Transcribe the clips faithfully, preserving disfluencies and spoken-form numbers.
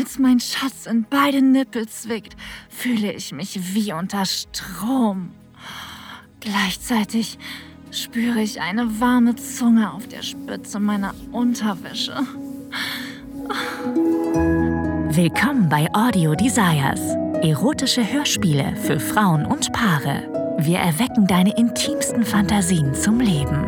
Als mein Schatz in beide Nippel zwickt, fühle ich mich wie unter Strom. Gleichzeitig spüre ich eine warme Zunge auf der Spitze meiner Unterwäsche. Willkommen bei Audio Desires. Erotische Hörspiele für Frauen und Paare. Wir erwecken deine intimsten Fantasien zum Leben.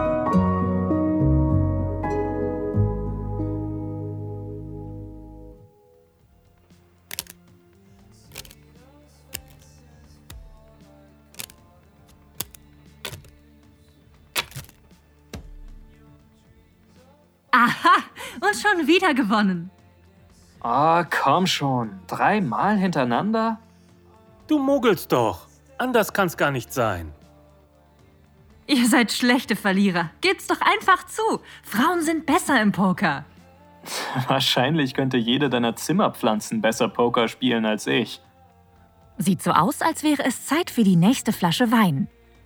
Aha, und schon wieder gewonnen. Ah, komm schon. Dreimal hintereinander? Du mogelst doch. Anders kann's gar nicht sein. Ihr seid schlechte Verlierer. Gebt's doch einfach zu. Frauen sind besser im Poker. Wahrscheinlich könnte jede deiner Zimmerpflanzen besser Poker spielen als ich. Sieht so aus, als wäre es Zeit für die nächste Flasche Wein.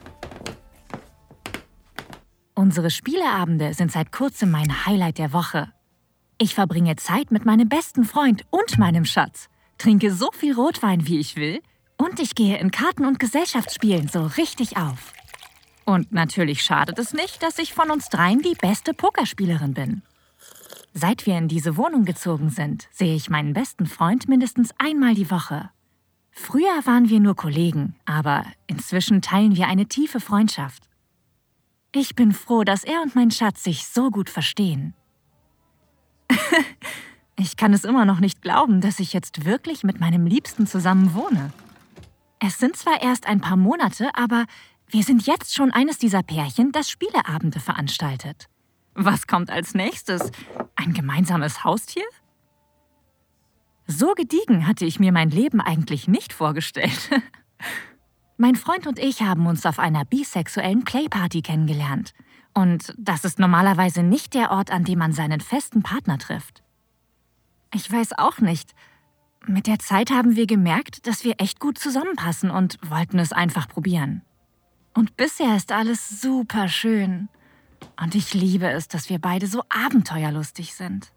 Unsere Spieleabende sind seit kurzem mein Highlight der Woche. Ich verbringe Zeit mit meinem besten Freund und meinem Schatz, trinke so viel Rotwein, wie ich will, und ich gehe in Karten- und Gesellschaftsspielen so richtig auf. Und natürlich schadet es nicht, dass ich von uns dreien die beste Pokerspielerin bin. Seit wir in diese Wohnung gezogen sind, sehe ich meinen besten Freund mindestens einmal die Woche. Früher waren wir nur Kollegen, aber inzwischen teilen wir eine tiefe Freundschaft. Ich bin froh, dass er und mein Schatz sich so gut verstehen. Ich kann es immer noch nicht glauben, dass ich jetzt wirklich mit meinem Liebsten zusammen wohne. Es sind zwar erst ein paar Monate, aber wir sind jetzt schon eines dieser Pärchen, das Spieleabende veranstaltet. Was kommt als nächstes? Ein gemeinsames Haustier? So gediegen hatte ich mir mein Leben eigentlich nicht vorgestellt. Mein Freund und ich haben uns auf einer bisexuellen Playparty kennengelernt. Und das ist normalerweise nicht der Ort, an dem man seinen festen Partner trifft. Ich weiß auch nicht. Mit der Zeit haben wir gemerkt, dass wir echt gut zusammenpassen und wollten es einfach probieren. Und bisher ist alles super schön. Und ich liebe es, dass wir beide so abenteuerlustig sind.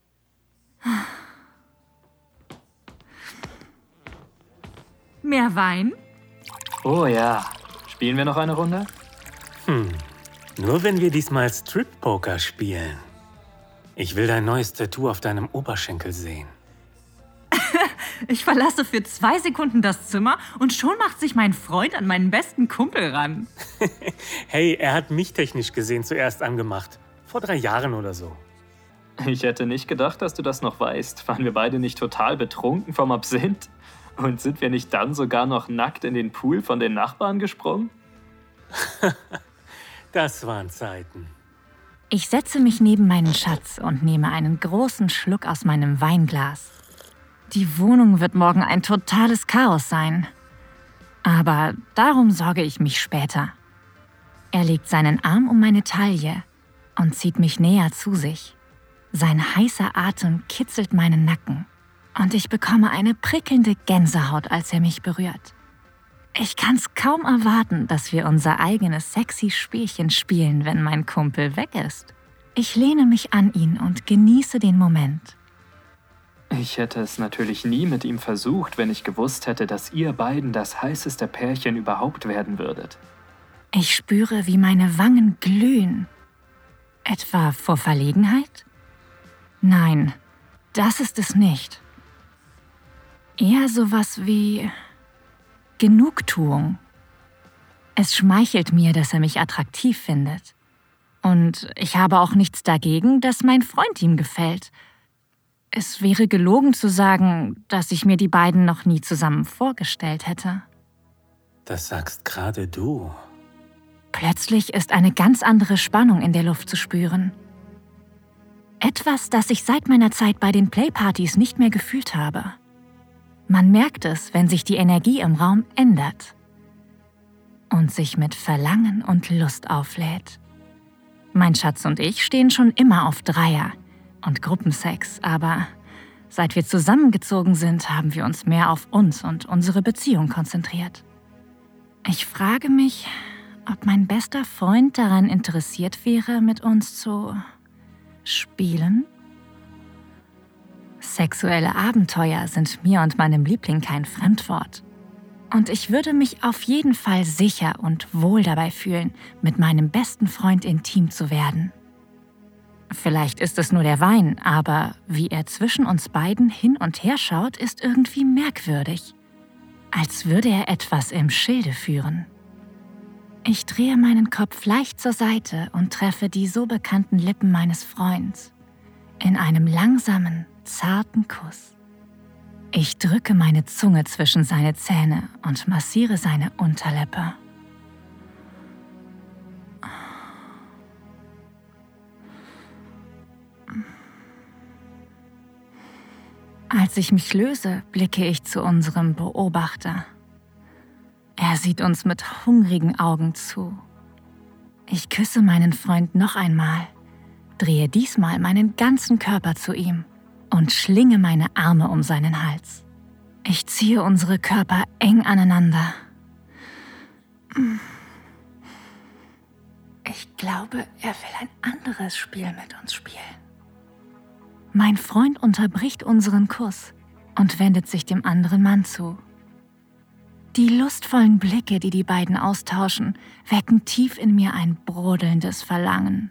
Mehr Wein? Oh ja. Spielen wir noch eine Runde? Hm, nur wenn wir diesmal Strip-Poker spielen. Ich will dein neues Tattoo auf deinem Oberschenkel sehen. Ich verlasse für zwei Sekunden das Zimmer und schon macht sich mein Freund an meinen besten Kumpel ran. Hey, er hat mich technisch gesehen zuerst angemacht. Vor drei Jahren oder so. Ich hätte nicht gedacht, dass du das noch weißt. Waren wir beide nicht total betrunken vom Absinth? Und sind wir nicht dann sogar noch nackt in den Pool von den Nachbarn gesprungen? Das waren Zeiten. Ich setze mich neben meinen Schatz und nehme einen großen Schluck aus meinem Weinglas. Die Wohnung wird morgen ein totales Chaos sein. Aber darum sorge ich mich später. Er legt seinen Arm um meine Taille und zieht mich näher zu sich. Sein heißer Atem kitzelt meinen Nacken. Und ich bekomme eine prickelnde Gänsehaut, als er mich berührt. Ich kann's kaum erwarten, dass wir unser eigenes sexy Spielchen spielen, wenn mein Kumpel weg ist. Ich lehne mich an ihn und genieße den Moment. Ich hätte es natürlich nie mit ihm versucht, wenn ich gewusst hätte, dass ihr beiden das heißeste Pärchen überhaupt werden würdet. Ich spüre, wie meine Wangen glühen. Etwa vor Verlegenheit? Nein, das ist es nicht. Eher sowas wie Genugtuung. Es schmeichelt mir, dass er mich attraktiv findet. Und ich habe auch nichts dagegen, dass mein Freund ihm gefällt. Es wäre gelogen zu sagen, dass ich mir die beiden noch nie zusammen vorgestellt hätte. Das sagst gerade du. Plötzlich ist eine ganz andere Spannung in der Luft zu spüren. Etwas, das ich seit meiner Zeit bei den Playpartys nicht mehr gefühlt habe. Man merkt es, wenn sich die Energie im Raum ändert und sich mit Verlangen und Lust auflädt. Mein Schatz und ich stehen schon immer auf Dreier und Gruppensex, aber seit wir zusammengezogen sind, haben wir uns mehr auf uns und unsere Beziehung konzentriert. Ich frage mich, ob mein bester Freund daran interessiert wäre, mit uns zu spielen. Sexuelle Abenteuer sind mir und meinem Liebling kein Fremdwort. Und ich würde mich auf jeden Fall sicher und wohl dabei fühlen, mit meinem besten Freund intim zu werden. Vielleicht ist es nur der Wein, aber wie er zwischen uns beiden hin und her schaut, ist irgendwie merkwürdig. Als würde er etwas im Schilde führen. Ich drehe meinen Kopf leicht zur Seite und treffe die so bekannten Lippen meines Freunds. In einem langsamen, zarten Kuss. Ich drücke meine Zunge zwischen seine Zähne und massiere seine Unterlippe. Als ich mich löse, blicke ich zu unserem Beobachter. Er sieht uns mit hungrigen Augen zu. Ich küsse meinen Freund noch einmal, drehe diesmal meinen ganzen Körper zu ihm und schlinge meine Arme um seinen Hals. Ich ziehe unsere Körper eng aneinander. Ich glaube, er will ein anderes Spiel mit uns spielen. Mein Freund unterbricht unseren Kuss und wendet sich dem anderen Mann zu. Die lustvollen Blicke, die die beiden austauschen, wecken tief in mir ein brodelndes Verlangen.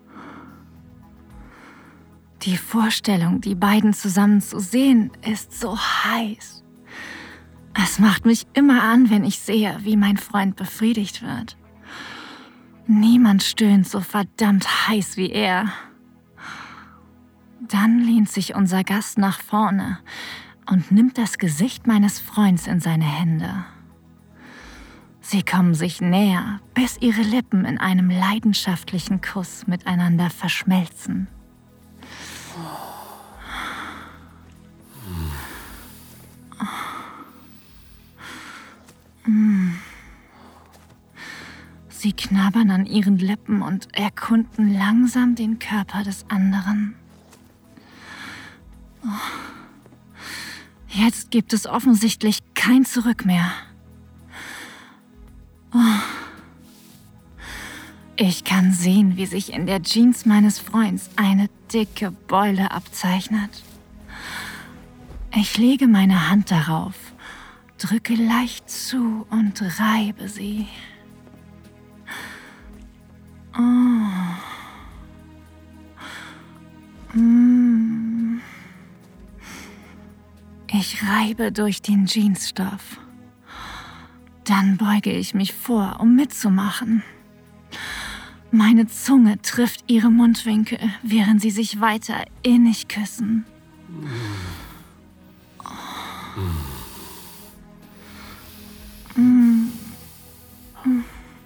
Die Vorstellung, die beiden zusammen zu sehen, ist so heiß. Es macht mich immer an, wenn ich sehe, wie mein Freund befriedigt wird. Niemand stöhnt so verdammt heiß wie er. Dann lehnt sich unser Gast nach vorne und nimmt das Gesicht meines Freundes in seine Hände. Sie kommen sich näher, bis ihre Lippen in einem leidenschaftlichen Kuss miteinander verschmelzen. Sie knabbern an ihren Lippen und erkunden langsam den Körper des anderen. Jetzt gibt es offensichtlich kein Zurück mehr. Ich kann sehen, wie sich in der Jeans meines Freundes eine dicke Beule abzeichnet. Ich lege meine Hand darauf, drücke leicht zu und reibe sie. Oh. Mm. Ich reibe durch den Jeansstoff. Dann beuge ich mich vor, um mitzumachen. Meine Zunge trifft ihre Mundwinkel, während sie sich weiter innig küssen. Mm. Mm.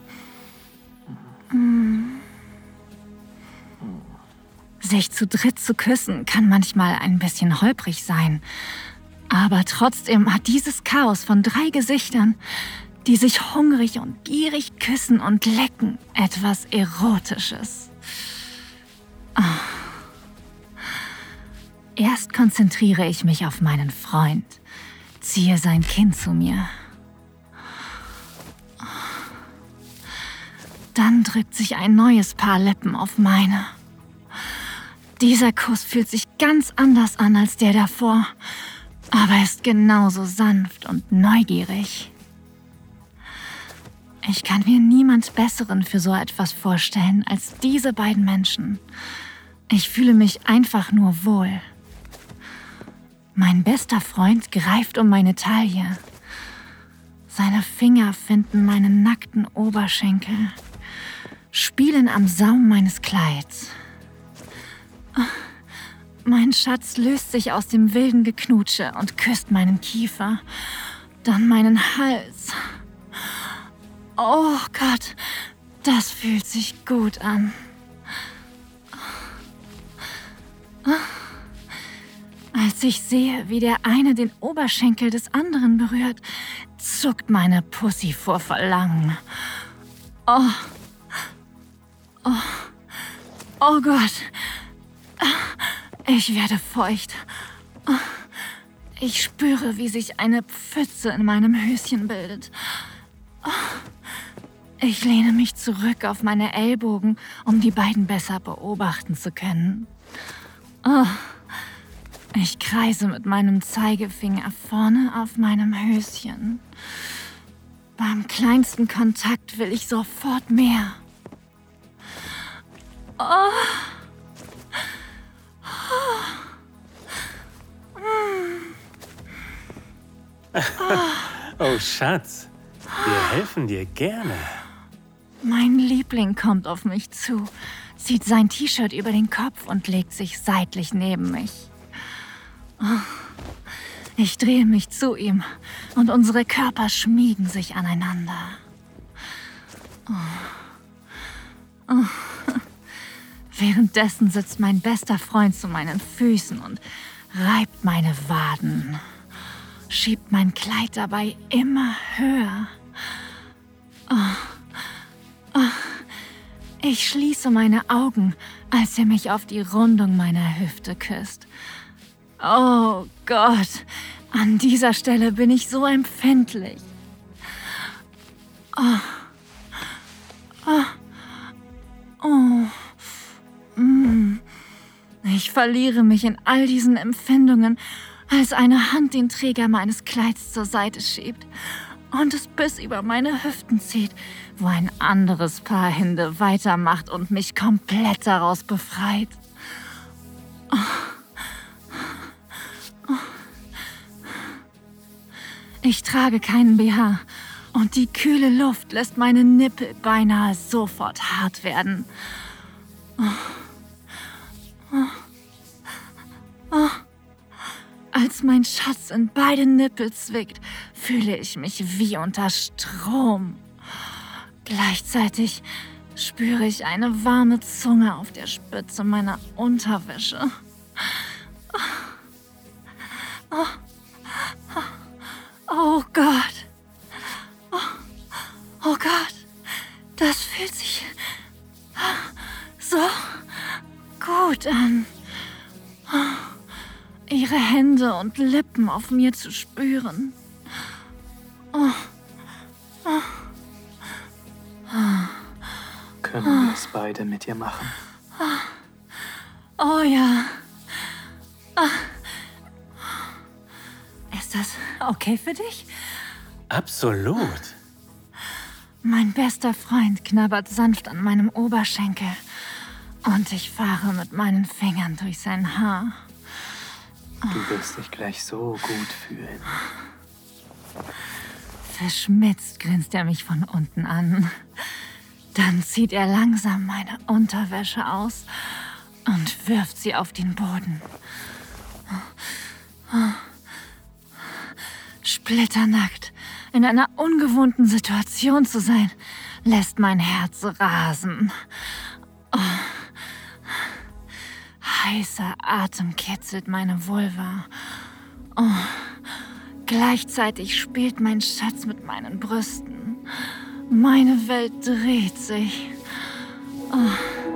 Mm. Sich zu dritt zu küssen kann manchmal ein bisschen holprig sein. Aber trotzdem hat dieses Chaos von drei Gesichtern, die sich hungrig und gierig küssen und lecken, etwas Erotisches. Oh. Erst konzentriere ich mich auf meinen Freund, ziehe sein Kinn zu mir. Dann drückt sich ein neues Paar Lippen auf meine. Dieser Kuss fühlt sich ganz anders an als der davor, aber ist genauso sanft und neugierig. Ich kann mir niemand Besseren für so etwas vorstellen als diese beiden Menschen. Ich fühle mich einfach nur wohl. Mein bester Freund greift um meine Taille. Seine Finger finden meinen nackten Oberschenkel, spielen am Saum meines Kleids. Mein Schatz löst sich aus dem wilden Geknutsche und küsst meinen Kiefer, dann meinen Hals. Oh Gott, das fühlt sich gut an. Als ich sehe, wie der eine den Oberschenkel des anderen berührt, zuckt meine Pussy vor Verlangen. Oh, oh, oh Gott, ich werde feucht. Ich spüre, wie sich eine Pfütze in meinem Höschen bildet. Ich lehne mich zurück auf meine Ellbogen, um die beiden besser beobachten zu können. Oh, Ich kreise mit meinem Zeigefinger vorne auf meinem Höschen. Beim kleinsten Kontakt will ich sofort mehr. Oh. Oh, Schatz, wir helfen dir gerne. Mein Liebling kommt auf mich zu, zieht sein T-Shirt über den Kopf und legt sich seitlich neben mich. Ich drehe mich zu ihm und unsere Körper schmiegen sich aneinander. Oh. Oh. Währenddessen sitzt mein bester Freund zu meinen Füßen und reibt meine Waden, schiebt mein Kleid dabei immer höher. Oh. Oh. Ich schließe meine Augen, als er mich auf die Rundung meiner Hüfte küsst. Oh Gott, an dieser Stelle bin ich so empfindlich. Oh. Oh. Oh. Mm. Ich verliere mich in all diesen Empfindungen, als eine Hand den Träger meines Kleids zur Seite schiebt und es bis über meine Hüften zieht, wo ein anderes Paar Hände weitermacht und mich komplett daraus befreit. Oh. Oh. Ich trage keinen B H und die kühle Luft lässt meine Nippel beinahe sofort hart werden. Oh. Oh. Oh. Als mein Schatz in beide Nippel zwickt, fühle ich mich wie unter Strom. Gleichzeitig spüre ich eine warme Zunge auf der Spitze meiner Unterwäsche. Oh, oh, oh Gott. Oh, oh Gott. Das fühlt sich so gut an. Ihre Hände und Lippen auf mir zu spüren. Oh. Oh. Können wir es beide mit dir machen? Oh ja. Ist das okay für dich? Absolut. Mein bester Freund knabbert sanft an meinem Oberschenkel und ich fahre mit meinen Fingern durch sein Haar. Du wirst dich gleich so gut fühlen. Verschmitzt grinst er mich von unten an. Dann zieht er langsam meine Unterwäsche aus und wirft sie auf den Boden. Splitternackt, in einer ungewohnten Situation zu sein, lässt mein Herz rasen. Oh. Heißer Atem kitzelt meine Vulva. Oh. Gleichzeitig spielt mein Schatz mit meinen Brüsten. Meine Welt dreht sich. Oh.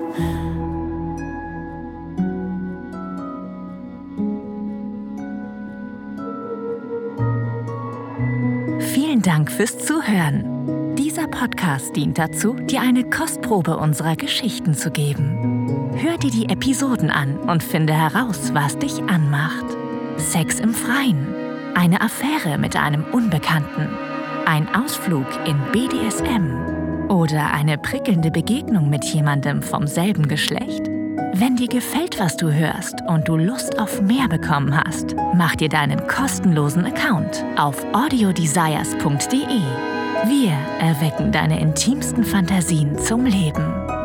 Vielen Dank fürs Zuhören. Dieser Podcast dient dazu, dir eine Kostprobe unserer Geschichten zu geben. Hör dir die Episoden an und finde heraus, was dich anmacht. Sex im Freien, eine Affäre mit einem Unbekannten, ein Ausflug in B D S M oder eine prickelnde Begegnung mit jemandem vom selben Geschlecht. Wenn dir gefällt, was du hörst und du Lust auf mehr bekommen hast, mach dir deinen kostenlosen Account auf audiodesires punkt de. Wir erwecken deine intimsten Fantasien zum Leben.